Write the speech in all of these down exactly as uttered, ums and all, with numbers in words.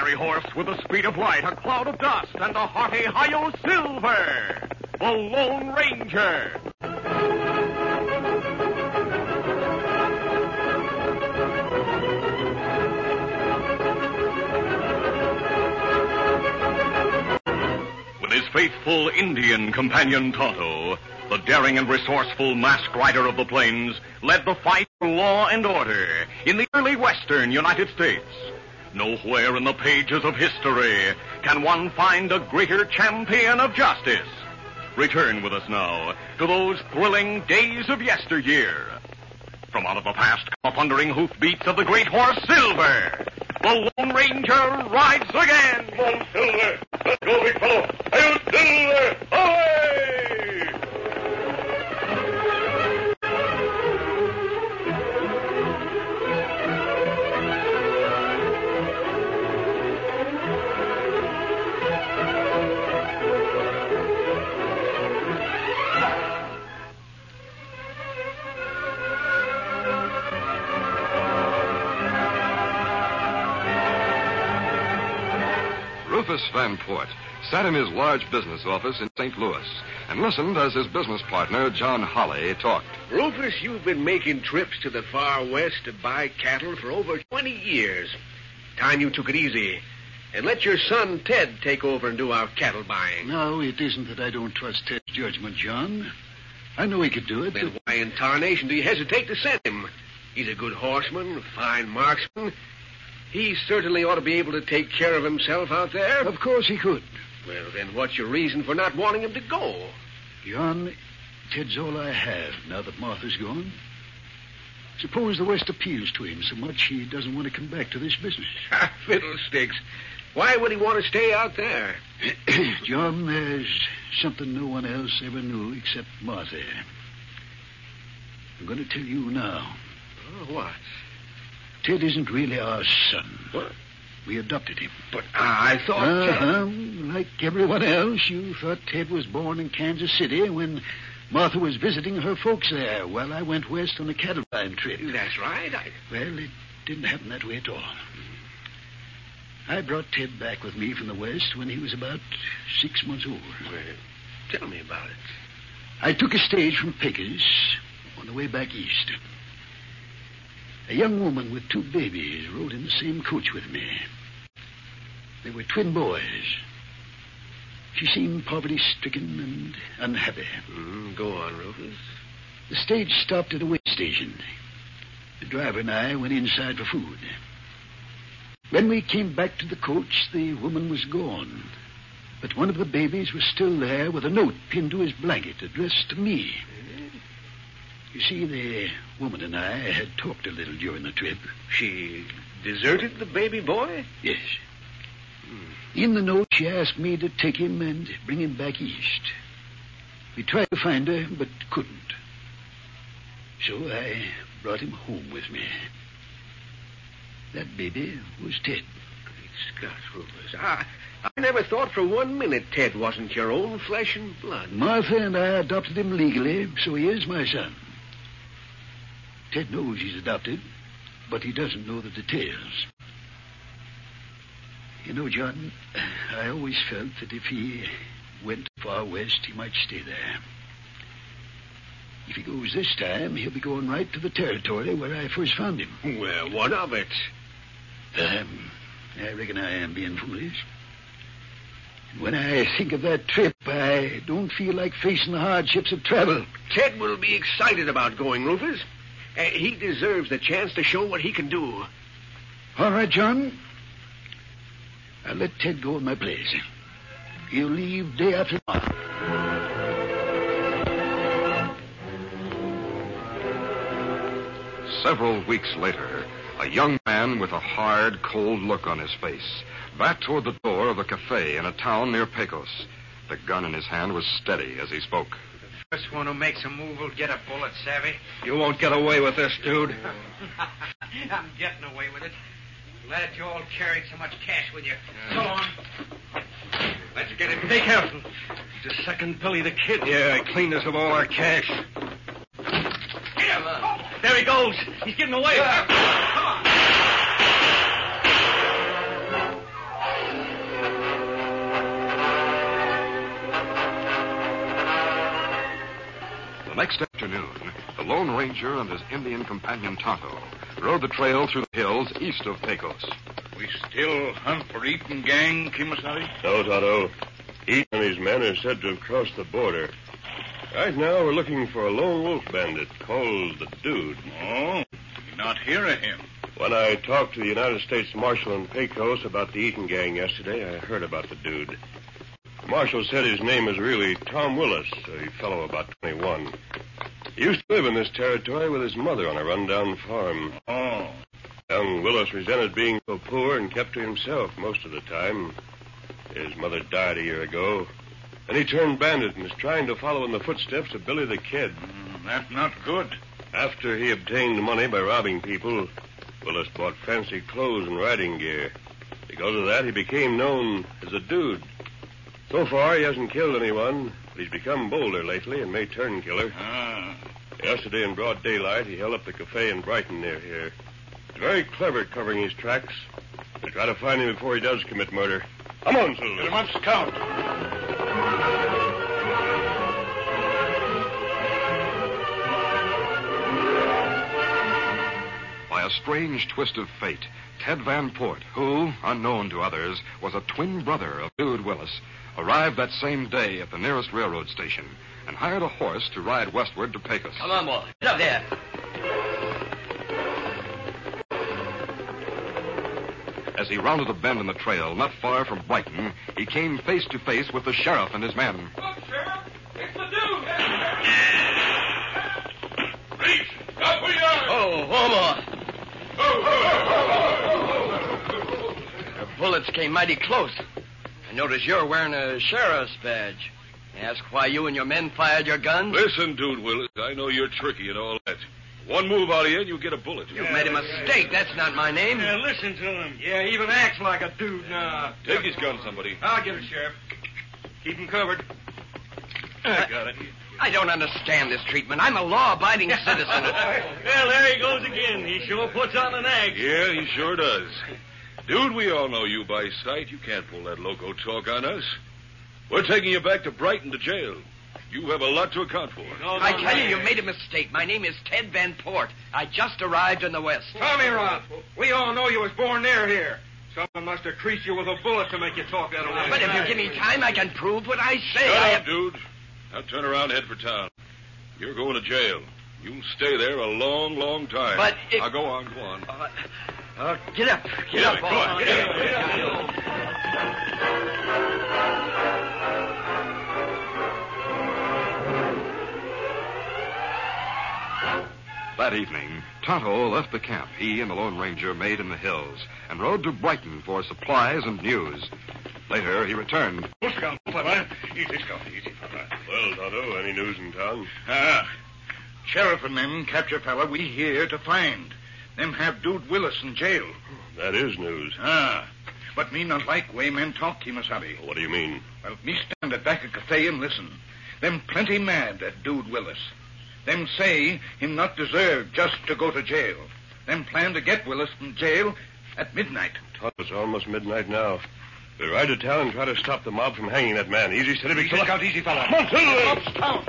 fiery horse with the speed of light, a cloud of dust, and a hearty Hi-Yo Silver, the Lone Ranger. With his faithful Indian companion Tonto, the daring and resourceful masked rider of the plains led the fight for law and order in the early western United States. Nowhere in the pages of history can one find a greater champion of justice. Return with us now to those thrilling days of yesteryear. From out of the past come the thundering hoofbeats of the great horse Silver. The Lone Ranger rides again. Come on, Silver. Let's go, big fellow. Hail, Silver! Away! Rufus Van Port sat in his large business office in Saint Louis and listened as his business partner, John Holly, talked. Rufus, you've been making trips to the far west to buy cattle for over twenty years. Time you took it easy and let your son Ted take over and do our cattle buying. No, it isn't that I don't trust Ted's judgment, John. I know he could do it. Then but... why in tarnation do you hesitate to send him? He's a good horseman, a fine marksman. He certainly ought to be able to take care of himself out there. Of course he could. Well, then what's your reason for not wanting him to go? John, Ted's all I have now that Martha's gone. Suppose the West appeals to him so much he doesn't want to come back to this business. Fiddlesticks. Why would he want to stay out there? John, there's something no one else ever knew except Martha. I'm going to tell you now. Oh, what? Ted isn't really our son. What? We adopted him. But I thought... Uh-huh. Like everyone else, you thought Ted was born in Kansas City when Martha was visiting her folks there while I went west on a cattle buying trip. That's right. I... Well, it didn't happen that way at all. I brought Ted back with me from the west when he was about six months old. Well, tell me about it. I took a stage from Pecos on the way back east. A young woman with two babies rode in the same coach with me. They were twin boys. She seemed poverty-stricken and unhappy. Mm, go on, Rufus. The stage stopped at a way station. The driver and I went inside for food. When we came back to the coach, the woman was gone. But one of the babies was still there with a note pinned to his blanket addressed to me. You see, the woman and I had talked a little during the trip. She deserted the baby boy? Yes. In the note, she asked me to take him and bring him back east. We tried to find her, but couldn't. So I brought him home with me. That baby was Ted. Great Scott, Rufus. I, I never thought for one minute Ted wasn't your own flesh and blood. Martha and I adopted him legally, so he is my son. Ted knows he's adopted, but he doesn't know the details. You know, John, I always felt that if he went far west, he might stay there. If he goes this time, he'll be going right to the territory where I first found him. Well, what of it? Um, I reckon I am being foolish. When I think of that trip, I don't feel like facing the hardships of travel. Ted will be excited about going, Rufus. Uh, he deserves the chance to show what he can do. All right, John. I'll let Ted go in my place. He'll leave day after tomorrow. Several weeks later, a young man with a hard, cold look on his face backed toward the door of a cafe in a town near Pecos. The gun in his hand was steady as he spoke. First one who makes a move will get a bullet, savvy? You won't get away with this, dude. I'm getting away with it. Glad you all carried so much cash with you. So long. Let's get him. Be careful. It's the second Billy the Kid. Yeah, I cleaned us of all our cash. Get him. There he goes. He's getting away. Come on. afternoon, the Lone Ranger and his Indian companion Tonto rode the trail through the hills east of Pecos. We still hunt for Eaton gang, Kimasabi? No, Tonto. Eaton and his men are said to have crossed the border. Right now, we're looking for a lone wolf bandit called the Dude. Oh, did not hear of him. When I talked to the United States Marshal in Pecos about the Eaton gang yesterday, I heard about the Dude. The Marshal said his name is really Tom Willis, a fellow about twenty-one. He used to live in this territory with his mother on a rundown farm. Oh. Young Willis resented being so poor and kept to himself most of the time. His mother died a year ago. Then he turned bandit and is trying to follow in the footsteps of Billy the Kid. Mm, that's not good. After he obtained money by robbing people, Willis bought fancy clothes and riding gear. Because of that, he became known as a Dude. So far, he hasn't killed anyone, but he's become bolder lately and may turn killer. Ah. Yesterday, in broad daylight, he held up the cafe in Brighton near here. He's very clever at covering his tracks. We'll try to find him before he does commit murder. Come on, Silver. Get him up, Scout. By a strange twist of fate, Ted Van Port, who, unknown to others, was a twin brother of Dude Willis, arrived that same day at the nearest railroad station and hired a horse to ride westward to Pecos. Come on, boy. Get up there. As he rounded a bend in the trail not far from Brighton, he came face to face with the sheriff and his men. Look, Sheriff, it's the Dude. Reach, up we are. Oh, Homer. Oh, oh, oh, The bullets came mighty close. I notice you're wearing a sheriff's badge. Ask why you and your men fired your guns? Listen, Dude Willis, I know you're tricky and all that. One move out of you and you get a bullet. You've made a mistake. That's not my name. Yeah, listen to him. Yeah, he even acts like a dude now. Take his gun, somebody. I'll get it, Sheriff. Keep him covered. I got it. I don't understand this treatment. I'm a law-abiding citizen. Well, there he goes again. He sure puts on an act. Yeah, he sure does. Dude, we all know you by sight. You can't pull that loco talk on us. We're taking you back to Brighton to jail. You have a lot to account for. I tell you, you've made a mistake. My name is Ted Van Port. I just arrived in the West. Tommy Rob, we all know you was born near here. Someone must have creased you with a bullet to make you talk that way. But if you give me time, I can prove what I say. Shut I up, have... dude. Now turn around and head for town. You're going to jail. You'll stay there a long, long time. But if... Now go on, go on. Uh, uh, get up. Get, Get up. up, go on, all. get up, get up. That evening, Tonto left the camp he and the Lone Ranger made in the hills and rode to Brighton for supplies and news. Later, he returned. Easy, Scout, easy, fella. Well, Tonto, any news in town? Ah. Sheriff and men capture fella we here to find. Them have Dude Willis in jail. That is news. Ah. But me not like way men talk, Kimasabi. What do you mean? Well, me stand at back of cafe and listen. Them plenty mad at Dude Willis. Them say him not deserve just to go to jail. Them plan to get Willis from jail at midnight. Tonto, it's almost midnight now. We'll ride to town and try to stop the mob from hanging that man. Easy, steady, big fella. Scout, easy, fella. Come on, Silver. Up, Scout.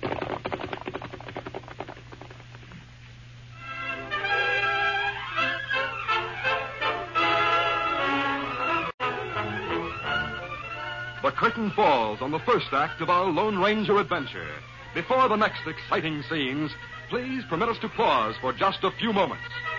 The curtain falls on the first act of our Lone Ranger adventure. Before the next exciting scenes, please permit us to pause for just a few moments.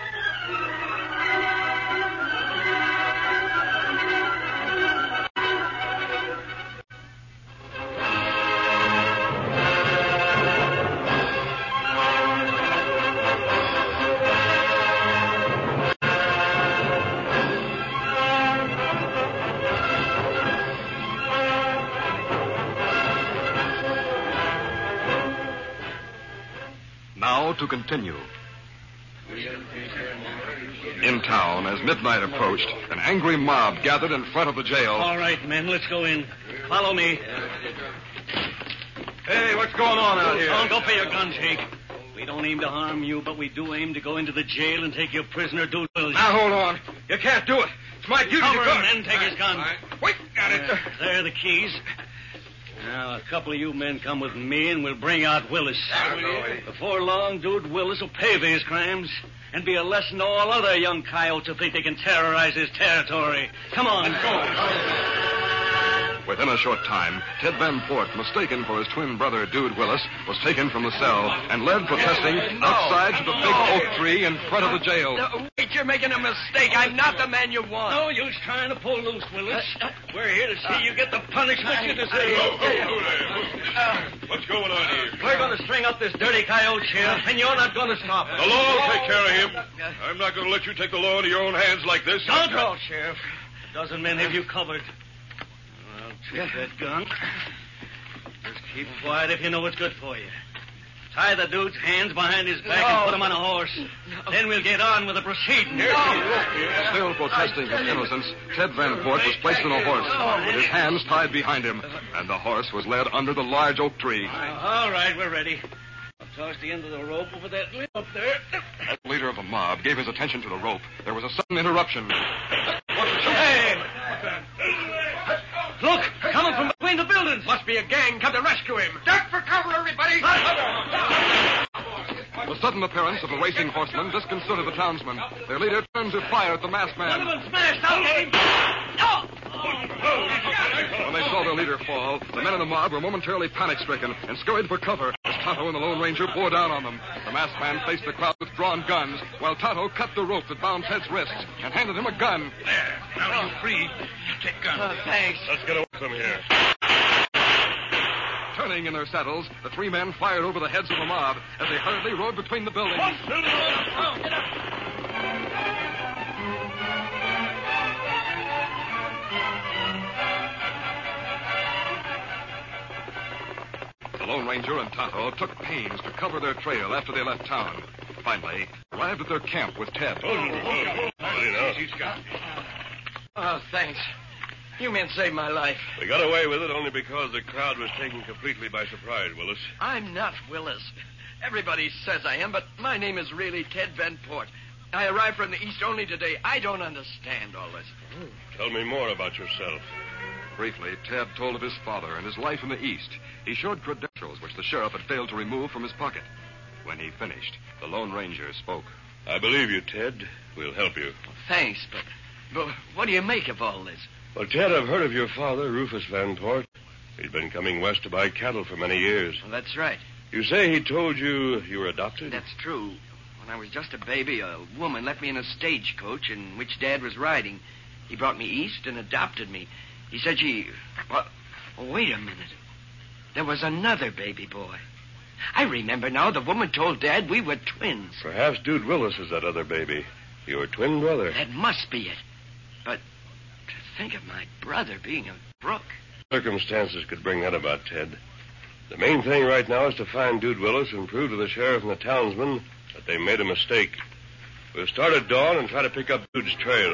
Now to continue. In town, as midnight approached, an angry mob gathered in front of the jail. All right, men, let's go in. Follow me. Hey, what's going on out here? Don't go for your gun, Jake. We don't aim to harm you, but we do aim to go into the jail and take your prisoner, Dude Willis. Now, hold on. You can't do it. It's my duty Cover to him, guard. then take his gun. Wait, got it. Uh, there are the keys. Now, a couple of you men come with me, and we'll bring out Willis. Before long, Dude Willis will pay for his crimes and be a lesson to all other young coyotes who think they can terrorize his territory. Come on, go. Within a short time, Ted Van Port, mistaken for his twin brother, Dude Willis, was taken from the cell and led protesting outside to the big oak tree in front of the jail. No, wait, you're making a mistake. I'm not the man you want. No use trying to pull loose, Willis. We're here to see you get the punishment you deserve. Who there? What's going on here? We're going to string up this dirty coyote, Sheriff, and you're not going to stop us. The law will take care of him. I'm not going to let you take the law into your own hands like this. Don't draw, Sheriff. A dozen men have you covered. Take that gun. Just keep quiet if you know what's good for you. Tie the dude's hands behind his back No. and put him on a horse. No. Then we'll get on with the proceedings. No. Still protesting his innocence, Ted Van Port was placed on a horse with his hands tied behind him, and the horse was led under the large oak tree. All right, we're ready. I'll toss the end of the rope over that lip up there. As the leader of the mob gave his attention to the rope, there was a sudden interruption. Hey! Look, coming from between the buildings. Must be a gang come to rescue him. Duck for cover, everybody. The sudden appearance of the racing horsemen disconcerted the townsmen. Their leader turned to fire at the masked One of man. them smashed out at him. Oh! When they saw their leader fall, the men in the mob were momentarily panic-stricken and scurried for cover as Tonto and the Lone Ranger bore down on them. The masked man faced the crowd with drawn guns, while Tonto cut the rope that bound Ted's wrists and handed him a gun. There. Now you're free. Take gun. Oh, thanks. Let's get away from here. Turning in their saddles, the three men fired over the heads of the mob as they hurriedly rode between the buildings. The Lone Ranger and Tonto took pains to cover their trail after they left town. Finally, arrived at their camp with Ted. Oh, thanks. You men saved my life. We got away with it only because the crowd was taken completely by surprise, Willis. I'm not Willis. Everybody says I am, but my name is really Ted Van Port. I arrived from the East only today. I don't understand all this. Tell me more about yourself. Briefly, Ted told of his father and his life in the East. He showed credentials which the sheriff had failed to remove from his pocket. When he finished, the Lone Ranger spoke. I believe you, Ted. We'll help you. Thanks, but, but what do you make of all this? Well, Ted, I've heard of your father, Rufus Van Port. He'd been coming west to buy cattle for many years. Well, that's right. You say he told you you were adopted? That's true. When I was just a baby, a woman left me in a stagecoach in which Dad was riding. He brought me east and adopted me. He said she... Well, wait a minute. There was another baby boy. I remember now the woman told Dad we were twins. Perhaps Dude Willis is that other baby. Your twin brother. That must be it. But to think of my brother being a crook. Circumstances could bring that about, Ted. The main thing right now is to find Dude Willis and prove to the sheriff and the townsmen that they made a mistake. We'll start at dawn and try to pick up Dude's trail.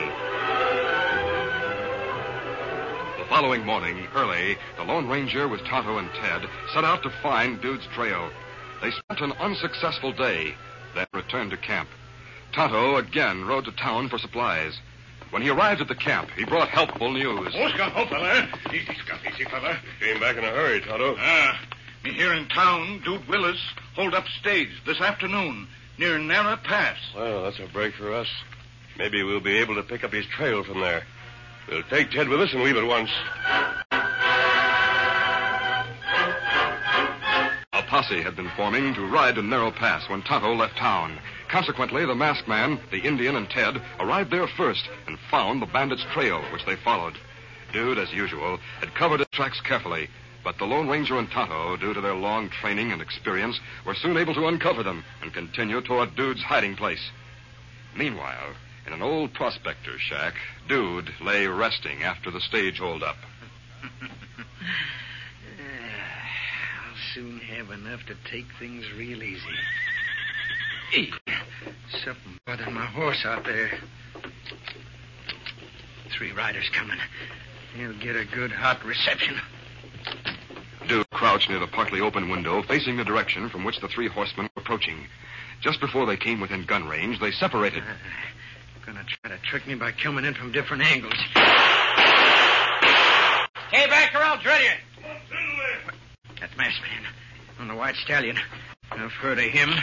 The following morning, early, the Lone Ranger with Tonto and Ted set out to find Dude's trail. They spent an unsuccessful day, then returned to camp. Tonto again rode to town for supplies. When he arrived at the camp, he brought helpful news. Oscar, oh, fella. Easy, Scott, easy, fella. Came back in a hurry, Tonto. Ah, me here in town, Dude Willis, hold up stage this afternoon near Narra Pass. Well, that's a break for us. Maybe we'll be able to pick up his trail from there. We'll take Ted with us and leave at once. A posse had been forming to ride to Narrow Pass when Tonto left town. Consequently, the masked man, the Indian, and Ted arrived there first and found the bandits' trail, which they followed. Dude, as usual, had covered his tracks carefully, but the Lone Ranger and Tonto, due to their long training and experience, were soon able to uncover them and continue toward Dude's hiding place. Meanwhile, in an old prospector's shack, Dude lay resting after the stage holdup. I'll soon have enough to take things real easy. Hey, something bothering my horse out there. Three riders coming. He'll get a good hot reception. Dude crouched near the partly open window, facing the direction from which the three horsemen were approaching. Just before they came within gun range, they separated. Uh, gonna try to trick me by coming in from different angles. Stay back or I'll drill you. Masked man on the White Stallion. I've heard of him.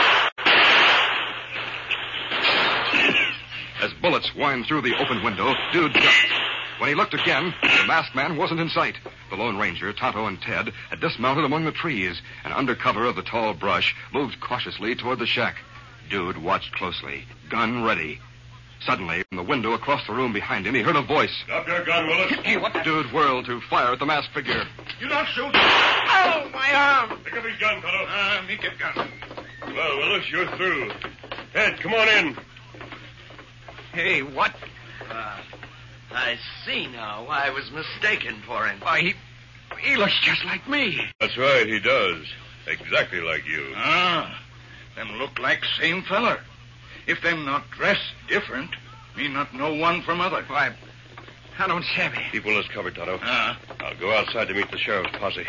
As bullets whined through the open window, Dude ducked. When he looked again, the masked man wasn't in sight. The Lone Ranger, Tonto, and Ted had dismounted among the trees, and under cover of the tall brush, moved cautiously toward the shack. Dude watched closely, gun ready. Suddenly, from the window across the room behind him, he heard a voice. Drop your gun, Willis. Hey, what? Dude whirled to fire at the masked figure. You don't shoot. Oh, my arm! Pick up his gun, Tonto. Ah, me get gun. Well, Willis, you're through. Ted, come on in. Hey, what? Uh, I see now why I was mistaken for him. Why, he... he looks just like me. That's right, he does. Exactly like you. Ah, them look like same feller. If them not dressed different, me not know one from other. Why, I don't savvy. Keep Willis covered, Tonto. Ah. I'll go outside to meet the sheriff's posse.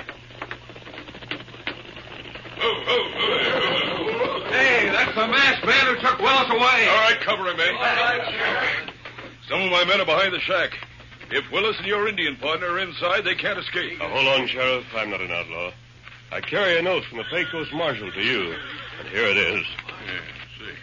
Hey, that's the masked man who took Willis away. All right, cover him, eh? Some of my men are behind the shack. If Willis and your Indian partner are inside, they can't escape. Now, hold on, Sheriff. I'm not an outlaw. I carry a note from the Pecos Marshal to you, and here it is. Yeah, see.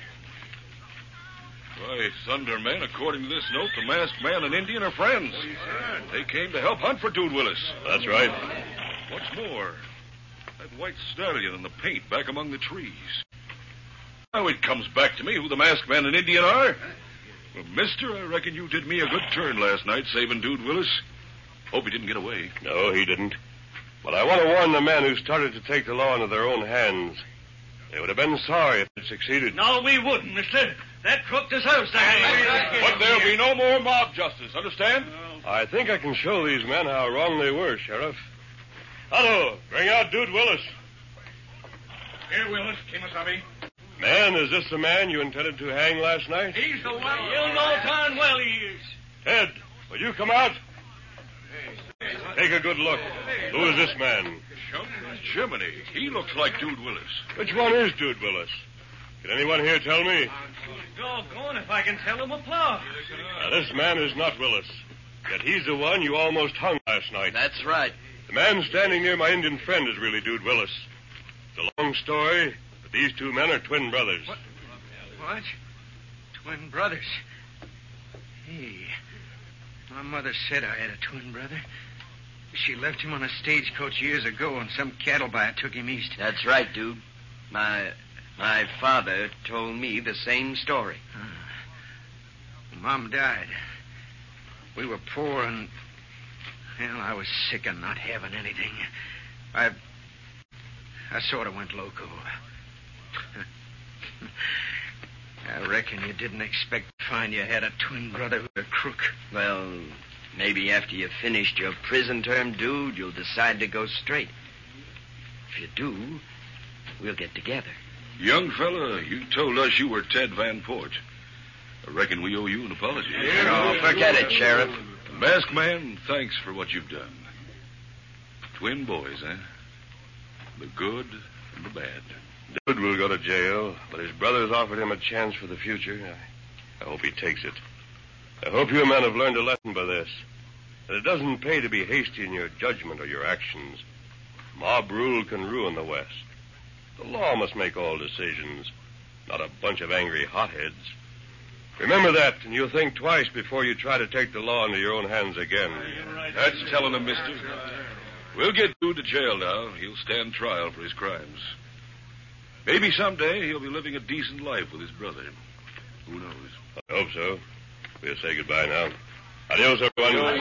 Why, Thunder, man, according to this note, the masked man and Indian are friends. They came to help hunt for Dude Willis. That's right. What's more, that white stallion and the paint back among the trees. Now it comes back to me who the masked man and Indian are. Well, mister, I reckon you did me a good turn last night, saving Dude Willis. Hope he didn't get away. No, he didn't. But I want to warn the men who started to take the law into their own hands. They would have been sorry if it succeeded. No, we wouldn't, mister. That crook deserves to hang. But there'll be no more mob justice, understand? I think I can show these men how wrong they were, Sheriff. Hello, bring out Dude Willis. Here, Willis, Kimasabi. Man, is this the man you intended to hang last night? He's the one. You know darn well he is. Ted, will you come out? Take a good look. Who is this man? Jiminy, he looks like Dude Willis. Which one is Dude Willis? Can anyone here tell me? Doggone if I can tell him apart. Now, this man is not Willis. Yet he's the one you almost hung last night. That's right. The man standing near my Indian friend is really Dude Willis. It's a long story, but these two men are twin brothers. What? What? Twin brothers? Hey, my mother said I had a twin brother. She left him on a stagecoach years ago, and some cattle buyer took him east. That's right, dude. My my father told me the same story. Uh, Mom died. We were poor, and well, I was sick of not having anything. I I sort of went loco. I reckon you didn't expect to find you had a twin brother who was a crook. Well, maybe after you've finished your prison term, dude, you'll decide to go straight. If you do, we'll get together. Young fella, you told us you were Ted Van Port. I reckon we owe you an apology. Oh, forget it, Sheriff. Masked man, thanks for what you've done. Twin boys, eh? The good and the bad. Dude will go to jail, but his brothers offered him a chance for the future. I, I hope he takes it. I hope you men have learned a lesson by this. That it doesn't pay to be hasty in your judgment or your actions. Mob rule can ruin the West. The law must make all decisions, not a bunch of angry hotheads. Remember that, and you'll think twice before you try to take the law into your own hands again. That's telling him, mister. We'll get Dude to jail now. He'll stand trial for his crimes. Maybe someday he'll be living a decent life with his brother. Who knows? I hope so. We'll say goodbye now. Adios, everyone.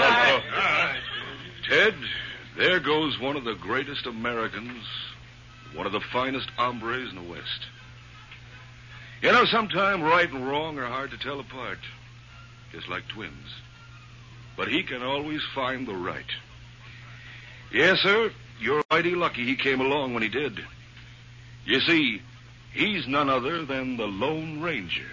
Ted, there goes one of the greatest Americans, one of the finest hombres in the West. You know, sometimes right and wrong are hard to tell apart, just like twins. But he can always find the right. Yes, sir, you're mighty lucky he came along when he did. You see, he's none other than the Lone Ranger.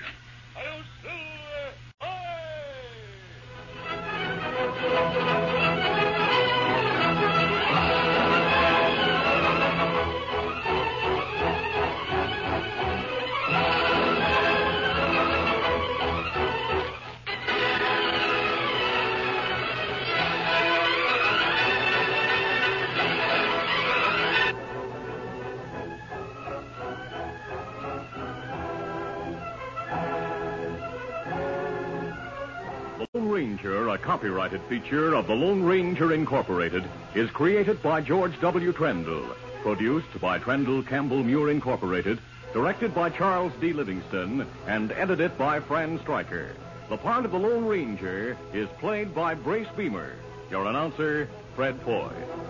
Lone Ranger, a copyrighted feature of the Lone Ranger Incorporated, is created by George W. Trendle, produced by Trendle Campbell Muir Incorporated, directed by Charles D. Livingston, and edited by Fran Stryker. The part of the Lone Ranger is played by Brace Beamer. Your announcer, Fred Foy.